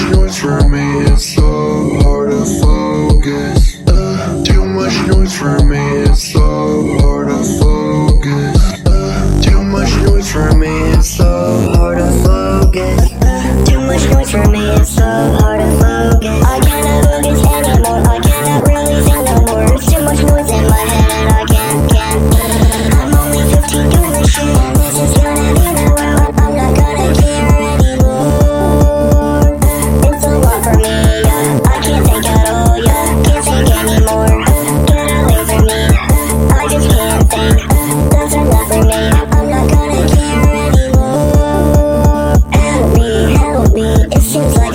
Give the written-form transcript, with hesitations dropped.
noise for me, it's so hard to focus. Too much noise for me, it's so hard to focus. Too much noise for me, it's so hard to focus. Too much noise for me, it's so hard to focus. I cannot focus anymore, I cannot really think no more. Too much noise in my head and I can't. I'm only 15 doing this shit and this is gonna be the world. I'm not gonna care anymore. It's a lot for me, yeah. I can't think at all, yeah. Can't think anymore. Get away from me, I just can't think. That's enough for me, I'm not gonna care anymore. Help me, it seems like